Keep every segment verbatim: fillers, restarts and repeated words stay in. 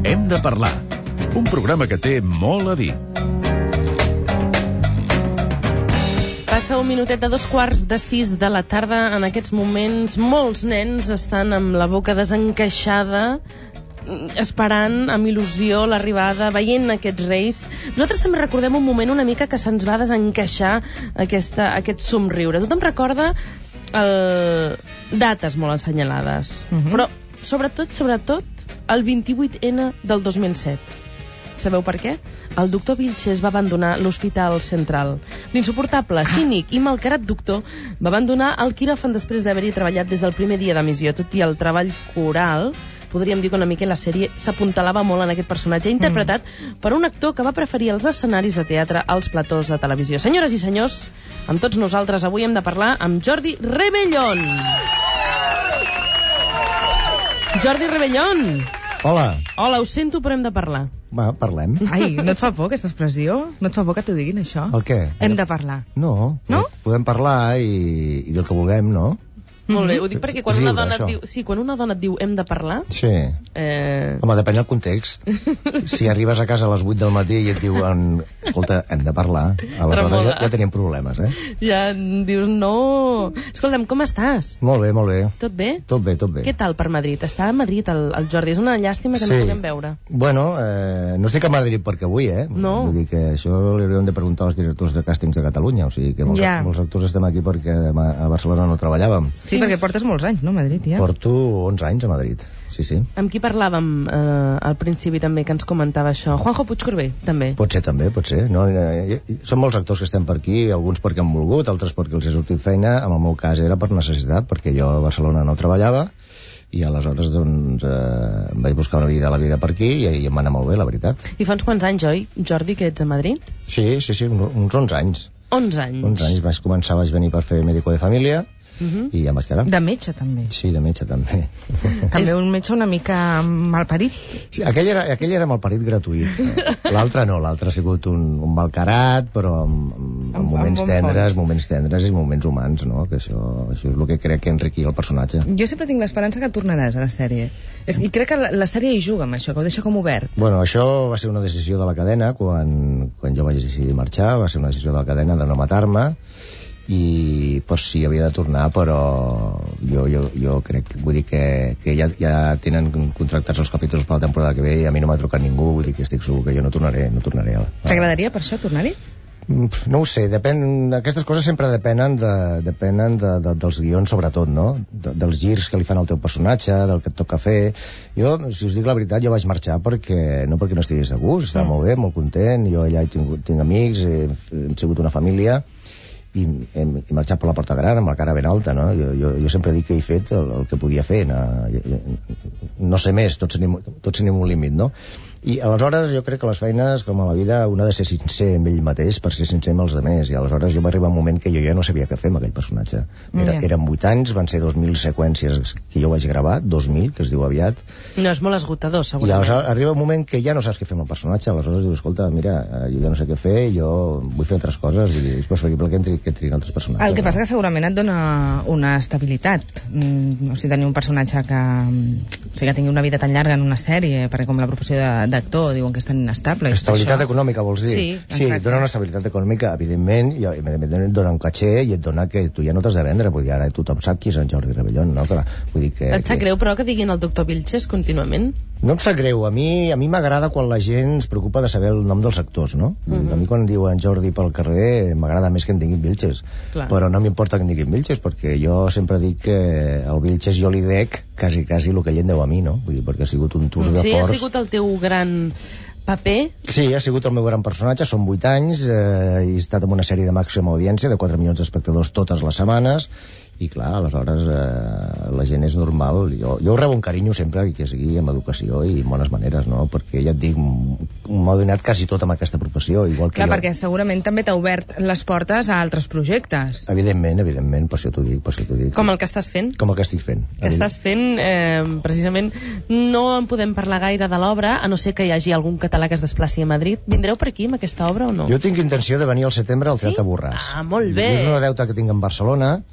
Hem de parlar. Un programa que té molt a dir. Passa un minutet de dos quarts de sis de la tarda. En aquests moments molts nens estan amb la boca desencaixada, esperant amb il·lusió l'arribada, veient aquests reis. Nosaltres també recordem un moment una mica que se'ns va desencaixar aquesta, aquest somriure. Tothom recorda el... dates molt assenyalades, uh-huh. però sobretot, sobretot el vint-i-vuit ene del dos mil set. Sabeu per què? El doctor Vilches va abandonar l'Hospital Central. L'insuportable, cínic i malcarat doctor va abandonar el quiròfan després d'haver-hi treballat des del primer dia d'emissió. Tot i el treball coral, podríem dir que una mica la sèrie s'apuntalava molt en aquest personatge, interpretat mm. per un actor que va preferir els escenaris de teatre als platós de televisió. Senyores i senyors, amb tots nosaltres avui hem de parlar amb Jordi Rebellón. Jordi Rebellón. Hola. Hola, ho sento, però hem de parlar. Va, parlem. Ai, no et fa por aquesta expressió? No et fa por que t'ho diguin, això? El què? Hem de parlar. No, no? Podem parlar i, i del que vulguem, no? Molt bé, ho dic perquè quan lliure, una dona això. et diu... Sí, quan una dona et diu hem de parlar... Sí. Eh... Home, depèn del context. Si arribes a casa a les vuit del matí i et diuen escolta, hem de parlar, aleshores ja, ja tenim problemes, eh? Ja dius, no... Escolta'm, com estàs? Molt bé, molt bé. Tot bé? Tot bé, tot bé. Què tal per Madrid? Està a Madrid el, el Jordi. És una llàstima que sí. no puguem veure. Bueno, eh, no estic a Madrid perquè avui, eh? No. Vull dir que això li hauríem de preguntar als directors de càstings de Catalunya. O sigui que molts, ja. molts actors estem aquí perquè a Barcelona no treballàvem. Sí, sí, perquè portes molts anys, no, a Madrid, ja? Porto onze anys a Madrid, sí, sí. Amb qui parlàvem eh, al principi també que ens comentava això? Juanjo Puigcorbé, també. Pot ser també, pot ser. No, eh, són molts actors que estem per aquí, alguns perquè han volgut, altres perquè els he sortit feina. En el meu cas era per necessitat, perquè jo a Barcelona no treballava i aleshores doncs eh, em vaig buscar una vida a la vida per aquí i, i em va anar molt bé, la veritat. I fa uns quants anys, oi, Jordi, que ets a Madrid? Sí, sí, sí, uns onze anys. onze anys. onze anys. Vaig començar, vaig venir per fer médico de família. Uh-huh. I ja em vaig quedar. De metge, també. Sí, de metge, també. També un metge una mica malparit. Sí, aquell era, aquell era malparit gratuït. L'altre no, l'altre ha sigut un, un malcarat, però amb, amb, amb moments bon tendres, fons. moments tendres i moments humans, no? Que això, això és el que crec que enriquia el personatge. Jo sempre tinc l'esperança que tornaràs a la sèrie. És, I crec que la, la sèrie hi juga amb això, que ho deixa com obert. Bueno, això va ser una decisió de la cadena, quan, quan jo vaig decidir marxar, va ser una decisió de la cadena de no matar-me, i pues sí, havia de tornar, però jo, jo, jo crec, vull dir que, que ja, ja tenen contractats els capítols per la temporada que ve i a mi no m'ha trucat ningú, vull dir que estic segur que jo no tornaré, no tornaré a... T'agradaria per això tornar-hi? No ho sé, depèn, aquestes coses sempre depenen, de, depenen de, de, dels guions sobretot, no? De, dels girs que li fan al teu personatge, del que et toca fer. Jo, si us dic la veritat, jo vaig marxar perquè no perquè no estigués de gust, estava mm. molt bé, molt content, jo allà he tingut, tinc amics, he, hem sigut una família i hem, he marxat per la porta gran amb la cara ben alta, no? Jo, jo, jo sempre dic que he fet el, el que podia fer, no, no sé més, tots tenim, tots tenim un límit, no? I aleshores jo crec que les feines, com a la vida, un ha de ser sincer amb ell mateix per ser sincer amb els altres, i aleshores jo va arribar un moment que jo ja no sabia què fer amb aquell personatge. Era, yeah. Eren vuit anys, van ser dos mil seqüències que jo vaig gravar, dos mil, que es diu aviat. No, és molt esgotador, segurament. I aleshores arriba un moment que ja no saps què fer amb el personatge, aleshores dius, escolta, mira, jo ja no sé què fer, jo vull fer altres coses, i és preferible que entri, que entrin altres personatges. El que passa no? que segurament et dona una estabilitat. Mm, o sigui, tenir un personatge que, o sigui, que tingui una vida tan llarga en una sèrie, perquè com la professió de d'actor diuen que és tan inestable. Estabilitat econòmica, vols dir? Sí, sí, et dona una estabilitat econòmica, evidentment, i et dona un caché i et dona que tu ja no t'has de vendre, vull dir, ara tothom sap qui és en Jordi Rebellón, no? Clar, vull dir que, et sap que... greu, però, que diguin el doctor Vilches contínuament? No em sap greu, a mi a mi m'agrada quan la gent es preocupa de saber el nom dels actors, no? Uh-huh. A mi quan diuen Jordi pel carrer m'agrada més que em diguin Vilches. Clar. Però no m'importa que em diguin Vilches, perquè jo sempre dic que el Vilches jo li dec quasi, quasi el que ell em deu a mi, no? Vull dir, perquè ha sigut un tus de sí, forç. Ha sigut el teu gran paper? Sí, ha sigut el meu gran personatge, són vuit anys, eh, he estat en una sèrie de màxima audiència de quatre milions d'espectadors totes les setmanes, i clar, aleshores eh, la gent és normal, jo, jo rebo un carinyo sempre que sigui amb educació i bones maneres, no? Perquè ja et dic, m'ha donat quasi tot amb aquesta professió, igual que clar, jo. Perquè segurament també t'ha obert les portes a altres projectes. Evidentment, evidentment, per això t'ho dic, per això t'ho dic. Com el que estàs fent? Com el que estic fent. Que estàs fent, eh, precisament, no en podem parlar gaire de l'obra, a no ser que hi hagi algun català que es desplaci a Madrid. Vindreu per aquí amb aquesta obra o no? Jo tinc intenció de venir al setembre al sí? Teatre Borràs. Ah, molt bé. És una deuta que tinc en Barcelona,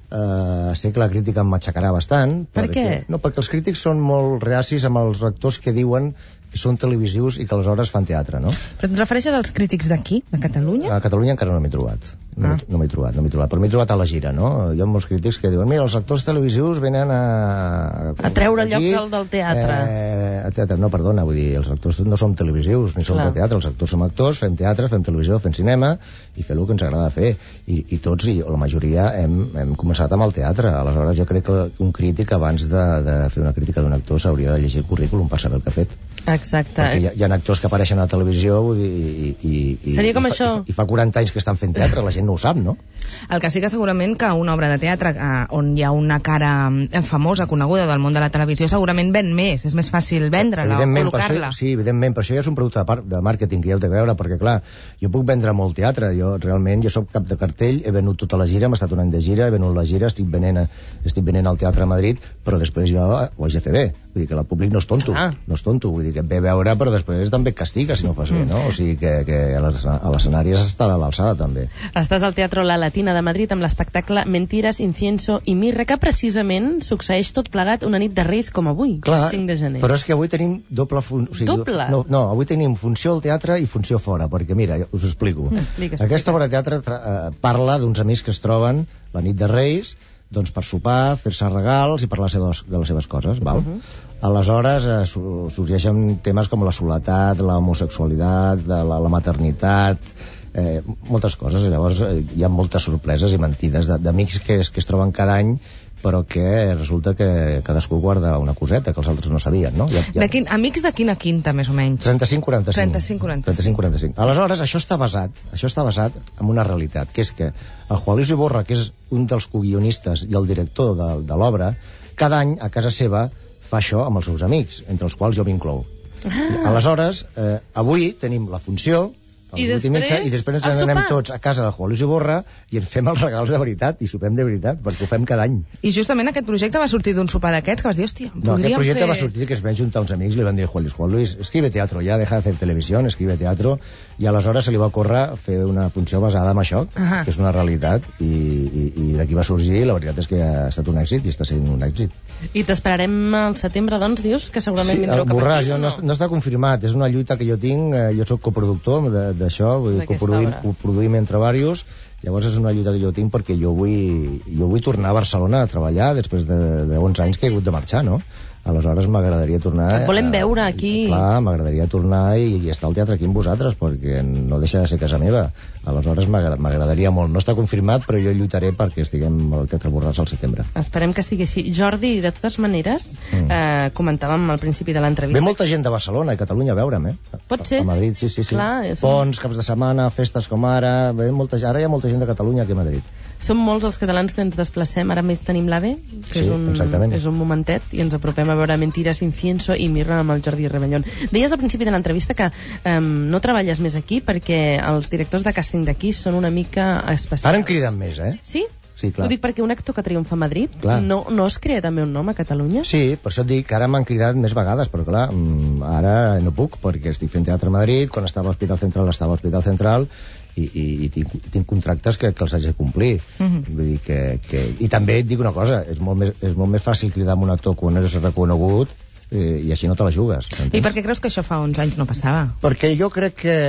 Uh, sé que la crítica em matxacarà bastant. Per perquè, què? No, perquè els crítics són molt reacis amb els actors que diuen que són televisius i que aleshores fan teatre, no? Però et refereixes als crítics d'aquí, de Catalunya? A Catalunya encara no m'he trobat. No, Ah. no m'he trobat, no m'he trobat. Però m'he trobat a la gira, no? Hi ha molts crítics que diuen, mira, els actors televisius venen a... A treure aquí, llocs al del teatre. Eh, a teatre. No, perdona, vull dir, els actors no som televisius, ni som Clar. de teatre. Els actors som actors, fem teatre, fem televisió, fem cinema, i fer el que ens agrada fer. I, i tots, i la majoria, hem, hem començat amb el teatre. Aleshores, jo crec que un crític, abans de, de fer una crítica d'un actor, s'hauria de llegir el currículum per saber el que ha fet. Exacte. Perquè hi ha, hi ha actors que apareixen a la televisió vull dir, i, i, i, Seria com i, fa, això. i fa quaranta anys que estan fent teatre, la gent no ho sap, no? El que sí que segurament que una obra de teatre eh, on hi ha una cara eh, famosa, coneguda del món de la televisió, segurament ven més, és més fàcil vendre-la o Evidentment, per col·locar-la. això, sí, evidentment, per això ja és un producte de, part, de màrqueting que ja ho té a veure, perquè clar, jo puc vendre molt teatre, jo realment, jo sóc cap de cartell, he venut tota la gira, hem estat un any de gira, he venut la gira, estic venent, estic venent al Teatre a Madrid, però després jo ho haig de fer bé, vull dir que el públic no és tonto, Ah. no és tonto, vull dir que et ve a veure, però després també et castiga si no ho fas bé, no? O sigui que, que a l'es- a l'escenari has d'estar a l'alçada també. Estàs al Teatro La Latina de Madrid amb l'espectacle Mentiras, Incienso i Mirra, que precisament succeeix tot plegat una nit de Reis com avui, Clar, cinc de gener. però és que avui tenim doble... Fun... O sigui, Doble? No, no, avui tenim funció al teatre i funció fora, perquè mira, us ho explico. Explica, explica. Aquesta obra de teatre tra- eh, parla d'uns amics que es troben la nit de Reis, doncs per sopar, fer-se regals i parlar seves, de les seves coses, val? Uh-huh. Aleshores eh, su- sorgeixen temes com la soledat, la homosexualitat, de la, la maternitat, eh, moltes coses, i llavors eh, hi ha moltes sorpreses i mentides de- d'amics que, es- que es troben cada any però que resulta que cadascú guarda una coseta que els altres no sabien, no? Hi ha, hi ha... De quin, amics de quina quinta, més o menys? trenta-cinc quaranta-cinc. trenta-cinc quaranta-cinc. trenta-cinc quaranta-cinc. Aleshores, això està basat, això està basat en una realitat, que és que el Juan Luis Iborra, que és un dels coguionistes i el director de, de l'obra, cada any a casa seva fa això amb els seus amics, entre els quals jo m'inclou. Ah. Aleshores, eh, avui tenim la funció a les I vuit i mitja, després, i després a ens anem sopar. tots a casa del Juan Luis Iborra i ens fem els regals de veritat i sopem de veritat, perquè ho fem cada any. I justament aquest projecte va sortir d'un sopar d'aquests que vas dir, hòstia, No, aquest podríem projecte fer... va sortir que es van juntar uns amics i li van dir Juan Luis, Juan Luis, escribe teatro ya, deja de hacer televisión, escribe teatro, i aleshores se li va ocórrer fer una funció basada en això, Ahà. que és una realitat, i, i, i d'aquí va sorgir, la veritat és que ha estat un èxit i està sent un èxit. I t'esperarem al setembre, doncs, dius, que segurament Sí, vindreu el cap borràs, aquí, jo o no, no està confirmat, és una lluita que jo tinc, eh, jo sóc coproductor de- d'això, vull dir, D'aquesta coproduïm, obra. coproduïm entre diversos, llavors és una lluita que jo tinc perquè jo vull, jo vull tornar a Barcelona a treballar després de, de onze anys que he hagut de marxar, no? Aleshores m'agradaria tornar... Et volem a- veure aquí. Clar, m'agradaria tornar i, i estar al teatre aquí amb vosaltres, perquè no deixa de ser casa meva. Aleshores m'agra- m'agradaria molt. No està confirmat, però jo lluitaré perquè estiguem al Teatre Borràs al setembre. Esperem que sigui així. Jordi, de totes maneres, Mm. eh, comentàvem al principi de l'entrevista... Ve molta gent de Barcelona i Catalunya a veure'm, eh? Pot ser. A Madrid, sí, sí, sí. Clar, és- Ponts, caps de setmana, festes com ara... Ve molta, ara hi ha molta gent de Catalunya aquí a Madrid. Som molts els catalans que ens desplacem, ara més tenim l'AVE, que Sí, és, un, exactament. és un momentet, i ens apropem a veure Mentiras, Incienso i Mirra amb el Jordi Rebellón. Deies al principi de l'entrevista que um, no treballes més aquí perquè els directors de càsting d'aquí són una mica especials. Ara em criden més, eh? Sí? Sí, clar. Ho dic perquè un actor que triomfa a Madrid Clar. no, no es crea també un nom a Catalunya? Sí, per això et dic que ara m'han cridat més vegades, però clar, mm, ara no puc, perquè estic fent teatre a Madrid, quan estava a l'Hospital Central estava a l'Hospital Central, i, i, i tinc, tinc contractes que, que els haig de complir. Mhm. Vull dir que, que... I també et dic una cosa, és molt més, és molt més fàcil cridar amb un actor quan és reconegut, eh, i així no te la jugues. I m'entens? per què creus que això fa onze anys no passava? Perquè jo crec que...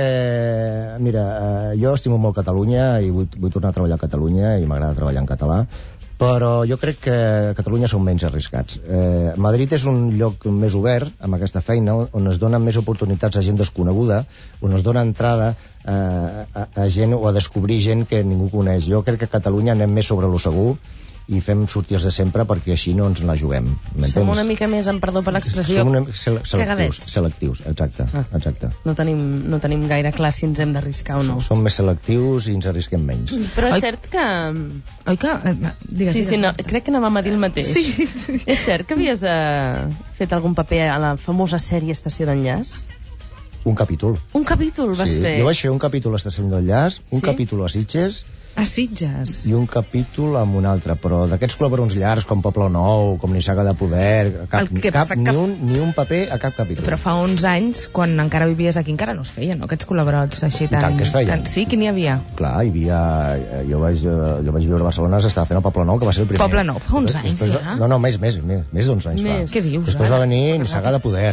Mira, eh, jo estimo molt Catalunya i vull, vull tornar a treballar a Catalunya i m'agrada treballar en català, però jo crec que a Catalunya són menys arriscats. Eh, Madrid és un lloc més obert amb aquesta feina, on es donen més oportunitats a gent desconeguda, on es dona entrada eh, a, a gent o a descobrir gent que ningú coneix. Jo crec que a Catalunya anem més sobre lo segur i fem sortir els de sempre perquè així no ens la juguem. M'entens? Som una mica més, amb perdó per l'expressió, Som una mica sele- selectius, cagadets. selectius, exacte, Ah. exacte. No tenim, no tenim gaire clar si ens hem d'arriscar o no. Som més selectius i ens arrisquem menys. Però és Ai. cert que... Oi que... eh, Digues, Sí, digues. sí, no, crec que anàvem a dir el mateix. Sí, sí. És cert que havies eh, fet algun paper a la famosa sèrie Estació d'Enllaç? Un capítol. Un capítol vas Sí, fer? jo vaig fer un capítol a Estació d'Enllaç, un Sí? capítol a Sitges A Sitges. I un capítol amb un altre, però d'aquests col·laborons llargs com Poble Nou, com Nissaga de Poder, cap, cap, passa, ni, que... un, ni un paper a cap capítol. Però fa onze anys, quan encara vivies aquí, encara no es feien, no? Aquests col·laborons així tan... I tant que es feien. Tan... Sí, qui n'hi havia? Clar, hi havia... Jo vaig, jo vaig viure a Barcelona, s'estava fent el Poble Nou, que va ser el primer. Poble Nou, fa uns anys, després, ja? No, no, més, més, més, més d'uns anys Més. fa. Què dius, Després ara? va venir Nissaga de Poder.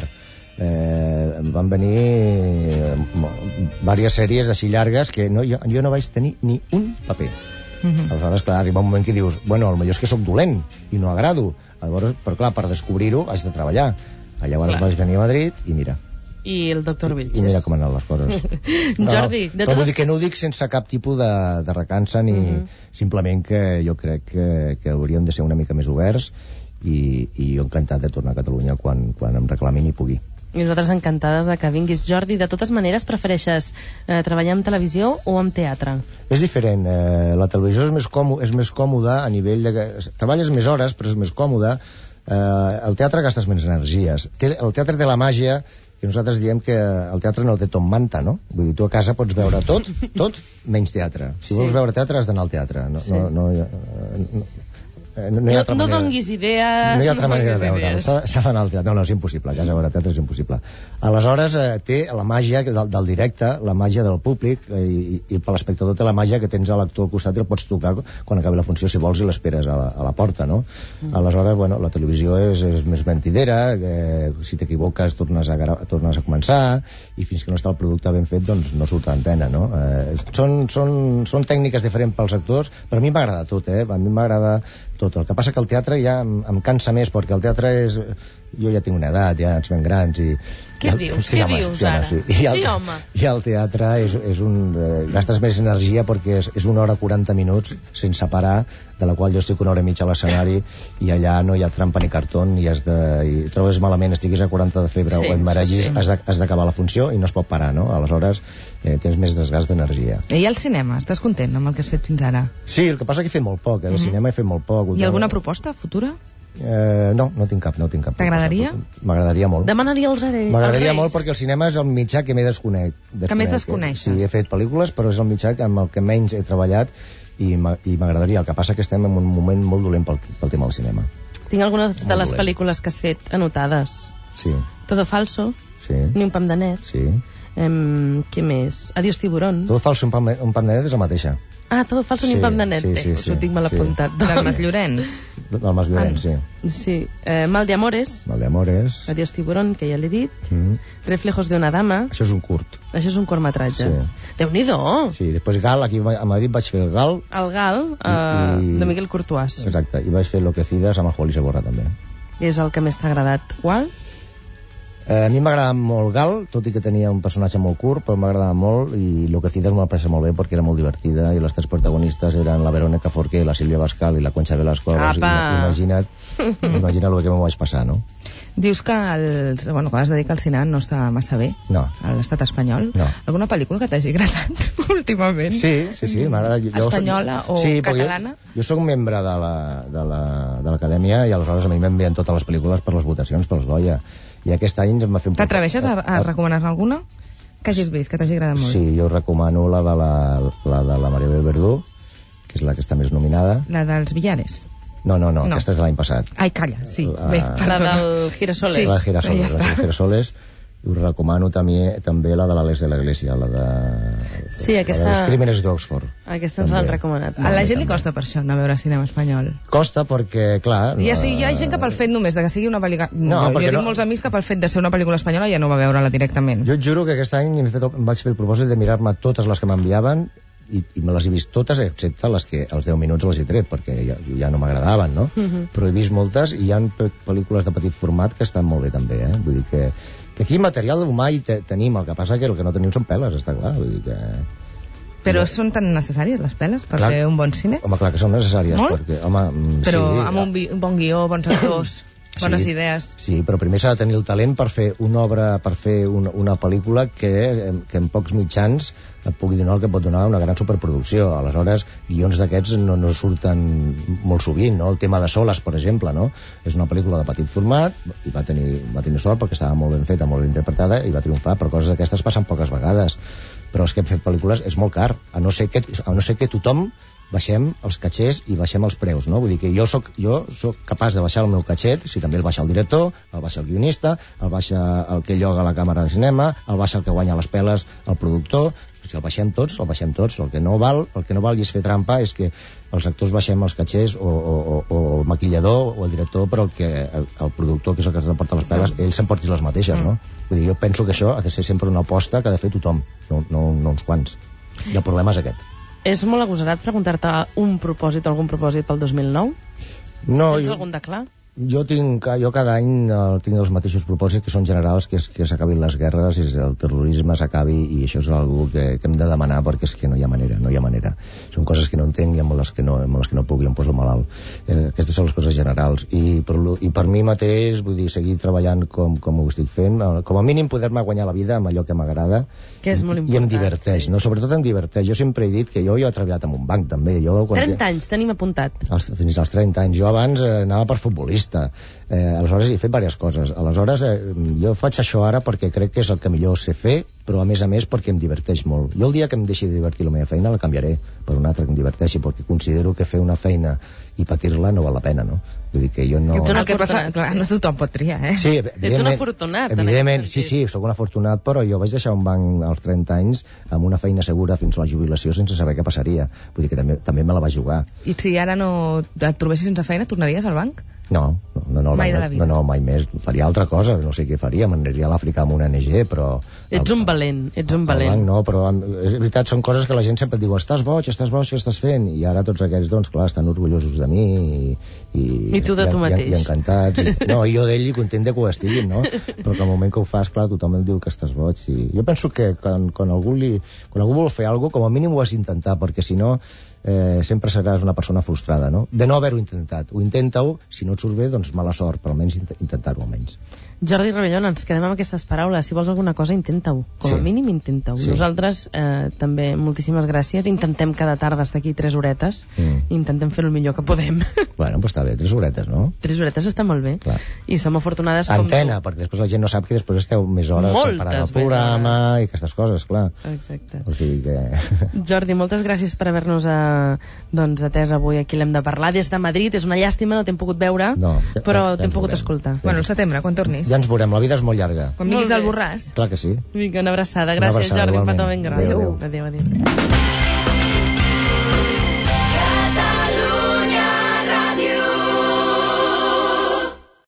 Eh, van venir eh, diverses sèries així llargues que no, jo, jo no vaig tenir ni un paper. Uh-huh. Aleshores, clar, arriba un moment que dius, bueno, potser és que sóc dolent i no agrado. Llavors, però clar, per descobrir-ho haig de treballar. Llavors vaig venir a Madrid i mira. I el doctor Vilches. I mira com han anat les coses. No, Jordi, no, de però vull totes... dir que no ho dic sense cap tipus de, de recança ni Mhm. simplement que jo crec que, que hauríem de ser una mica més oberts i, i jo encantat de tornar a Catalunya quan, quan em reclamin i pugui. I nosaltres encantades de que vinguis. Jordi, de totes maneres, prefereixes eh, treballar en televisió o en teatre? És diferent. Eh, la televisió és més, còmode, és més còmoda a nivell de... que treballes més hores, però és més còmoda. Eh, el teatre gastes menys energies. Té, el teatre té la màgia que nosaltres diem que el teatre no té tot manta, no? Vull dir, tu a casa pots veure tot, tot menys teatre. Si Sí. vols veure teatre has d'anar al teatre. No, Sí. no, no, no, no, no, no hi ha altra no manera. donguis idees. No hi ha altra manera de donguis veure'l. idees. S'ha s'ha d'anar al teatre. No, no, és impossible. A casa veure teatre és impossible. Aleshores, eh, té la màgia del, del directe, la màgia del públic, eh, i, i per l'espectador té la màgia que tens a l'actor al costat i el pots tocar quan acabi la funció, si vols, i l'esperes a, la, a la porta, no? Mm. Aleshores, bueno, la televisió és, és més mentidera, eh, si t'equivoques tornes a, gra- tornes a començar, i fins que no està el producte ben fet, doncs no surt a antena, no? Eh, són, són, són tècniques diferents pels actors, però a mi m'agrada tot, eh? A mi m'agrada tot. El que passa que el teatre ja em, em cansa més, perquè el teatre és... Jo ja tinc una edat, ja ens ven grans i... Què i el, dius? Sí, Què home, dius, sí, home, ara? sí. I el, Sí, home. I el teatre és, és un... Eh, gastes més energia perquè és, és una hora quaranta minuts sense parar, de la qual jo estic una hora i mitja a l'escenari i allà no hi ha trampa ni cartó i, has de, i trobes malament, estiguis a quaranta de febre Sí, o et maregis, sí. has de- has d'acabar la funció i no es pot parar, no? Aleshores eh, tens més desgast d'energia. I al cinema, estàs content amb el que has fet fins ara? Sí, el que passa és que he fet molt poc, eh? De cinema he fet molt poc. I alguna proposta futura? Eh, no, no tinc cap, no tinc cap. T'agradaria? M'agradaria molt. Demanaria als Reis. M'agradaria molt perquè el cinema és el mitjà que m'he desconec. Que més desconeixes. Sí, he fet pel·lícules, però és el mitjà amb el que menys he treballat i m'a- i m'agradaria. El que passa que estem en un moment molt dolent pel, pel tema del cinema. Tinc algunes de Molt les dolent. pel·lícules que has fet anotades. Sí, Todo falso, sí, Ni un pam de net. sí. Em, què més? Adiós tiburón. Tot falso, un pam, un pam de net és la mateixa. Ah, todo falso, ni Sí, un pam de net. sí, Bé, sí, us sí, ho tinc mal sí. apuntat. Del Mas Llorenç. Del Mas Llorenç, sí. Sí. Eh, Mal de amores, Mal de Amores. Adiós tiburón, que ja l'he dit. Mm. Reflejos de una dama. Això és un curt. Això és un curtmetratge. Sí. Déu-n'hi-do! Sí, després Gal, aquí a Madrid vaig fer el Gal. El Gal, eh, I- de Miguel Courtois. Exacte, i vaig fer Enloquecidas amb el Juan Luis Eborra també. És el que més t'ha agradat. Qual? Eh, a mi m'agradava molt Gal, tot i que tenia un personatge molt curt, però m'agradava molt, i Enloquecidas m'ho va passar molt bé perquè era molt divertida, i les tres protagonistes eren la Verónica Forqué, la Sílvia Bascal i la Concha Velasco. Llavors, Apa! ima- imagina't, imagina't el que m'ho vaig passar, no? Dius que, el, bueno, que has de dir que el cinema no està massa bé No. a l'estat espanyol. No. Alguna pel·lícula que t'hagi agradat últimament? Sí, sí, sí, m'agrada. Jo- jo Espanyola soc- o sí, perquè catalana? Jo, jo sóc membre de la- de la- de l'Acadèmia i aleshores a mi m'envien totes les pel·lícules per les votacions, pels Goya. I aquest any em va fer un... T'atreveixes a, a recomanar-ne alguna? Que hagis vist, que t'hagi agradat molt? Sí, jo recomano la de la, la, de la Maribel Verdú, que és la que està més nominada. La dels Villares. No, no, no, No. aquesta és de l'any passat. Ai, calla, sí. La- Bé, La perdona. del Girasoles. Sí. La de Girasoles, ja la de està. Girasoles. I us recomano també, també la de l'Àlex de la Iglesia, la de... Sí, aquesta- La dels Crímenes d'Oxford. Aquesta ens També. l'han recomanat. A la gent li també. costa per això anar a veure cinema espanyol. Costa perquè, clar... I ja, sí, no- hi ha gent que pel fet només de que sigui una pel·lícula... No, No, jo perquè tinc no- molts amics que pel fet de ser una pel·lícula espanyola ja no va veure-la directament. Jo et juro que aquest any em, fet el, em vaig fer el propòsit de mirar-me totes les que m'enviaven i, i me les he vist totes, excepte les que els deu minuts les he tret, perquè ja, ja no m'agradaven, no? Uh -huh. Però he vist moltes i hi ha pe- pel·lícules de petit format que estan molt bé també, eh? Vull dir que, que aquí material humà hi te, tenim, el que passa que el que no tenim són peles, està clar, vull dir que... Però són tan necessàries les peles per Clar. fer un bon cine? Home, clar que són necessàries, Molt? perquè, home, mm, Però sí, amb un, vi- un bon guió, bons actors, bones Sí. idees... Sí, però primer s'ha de tenir el talent per fer una obra, per fer una, una pel·lícula que, que en pocs mitjans et pugui donar el que pot donar una gran superproducció. Aleshores, guions d'aquests no, no surten molt sovint, no? El tema de Soles, per exemple, no? És una pel·lícula de petit format i va tenir, va tenir sort perquè estava molt ben feta, molt ben interpretada i va triomfar, però coses d'aquestes passen poques vegades. Però és que hem fet pel·lícules és molt car, a no ser que, a no ser que tothom baixem els catxers i baixem els preus, no? Vull dir que jo soc, jo soc capaç de baixar el meu catxet, si també el baixa el director, el baixa el guionista, el baixa el que lloga la càmera de cinema, el baixa el que guanya les peles, el productor. Si el baixem tots, el baixem tots. El que no val, el que no valgui és fer trampa, és que els actors baixem els catxers o, o, o el maquillador o el director, però el, que, el, el productor, que és el que s'emporta les peles, ell s'emporti les mateixes, no? Vull dir, jo penso que això ha de ser sempre una aposta que ha de fer tothom, no, no, no uns quants. I el problema és aquest. És molt agosarat preguntar-te un propòsit o algun propòsit pel dos mil nou? No, Tens jo, algun de clar? jo tinc, jo cada any eh, tinc els mateixos propòsits que són generals, que és que s'acabin les guerres, és el terrorisme s'acabi, i això és algo que, que hem de demanar, perquè és que no hi ha manera, no hi ha manera. Són coses que no entenc i amb les que no, amb les que no puc i em poso malalt. Eh, aquestes són les coses generals. I per, i per mi mateix, vull dir, seguir treballant com, com ho estic fent, com a mínim poder-me guanyar la vida amb allò que m'agrada, que és molt important, i em diverteix, sí. No? Sobretot em diverteix. Jo sempre he dit que jo, jo he treballat en un banc també. Jo, quan trenta anys, tenim apuntat. Els, fins als trenta anys. Jo abans eh, anava per futbolista. Eh, aleshores he fet diverses coses. Aleshores eh, jo faig això ara perquè crec que és el que millor sé fer, però a més a més perquè em diverteix molt. Jo el dia que em deixi de divertir la meva feina la canviaré per una altra que em diverteixi, perquè considero que fer una feina i patir-la no val la pena, no? Vull dir que jo no... El que passa, clar, no tothom pot triar, eh? Sí, ets un afortunat. Evidentment, sí, sí, sóc un afortunat, però jo vaig deixar un banc als trenta anys amb una feina segura fins a la jubilació sense saber què passaria. Vull dir que també, també me la va jugar. I si ara no et trobessis sense feina, tornaries al banc? No, no, no, mai de la vida. No, no, mai més. Faria altra cosa, no sé què faria, m'aniria a l'Àfrica amb una O N G, però... Ets un valent, ets un valent. Banc, no, però és veritat, són coses que la gent sempre et diu, estàs boig, estàs boig, què estàs fent? I ara tots aquests, doncs, clar, estan orgullosos de mi i... I, I tu de i, tu mateix. I, i encantats. I, no, i jo d'ell i content de que ho estiguin, no? Però que al moment que ho fas, clar, tothom el diu que estàs boig. I jo penso que quan, quan, algú li, quan algú vol fer alguna cosa, com a mínim ho has d'intentar, perquè si no... Eh, sempre seràs una persona frustrada, no? De no haver-ho intentat. Ho intenta-ho, si no et surt bé, doncs mala sort, però almenys intentar-ho almenys. Jordi Rebellón, ens quedem amb aquestes paraules. Si vols alguna cosa, intenta-ho. Com a sí. mínim, intenta-ho. Sí. Nosaltres, eh, també, moltíssimes gràcies. Intentem cada tarda estar aquí tres horetes. Mm. Intentem fer el millor que podem. Bueno, doncs està bé, tres horetes, no? Tres horetes està molt bé. Clar. I som afortunades com Antena, tu. perquè després la gent no sap que després esteu més hores Moltes preparant el programa hores. I aquestes coses, clar. Exacte. O sigui que... Jordi, moltes gràcies per haver-nos eh, doncs, atès avui. Aquí l'hem de parlar des de Madrid. És una llàstima, no t'hem pogut veure, no, però ja, ja t'hem pogut veurem. escoltar. Bueno, al setembre, quan tornis. Ja ens veurem, la vida és molt llarga. Quan vinguis al Borràs. Clar que sí. Vinga, una abraçada. Gràcies, una abraçada, Jordi. Un petó ben gran. Adéu, adéu, adéu. adéu.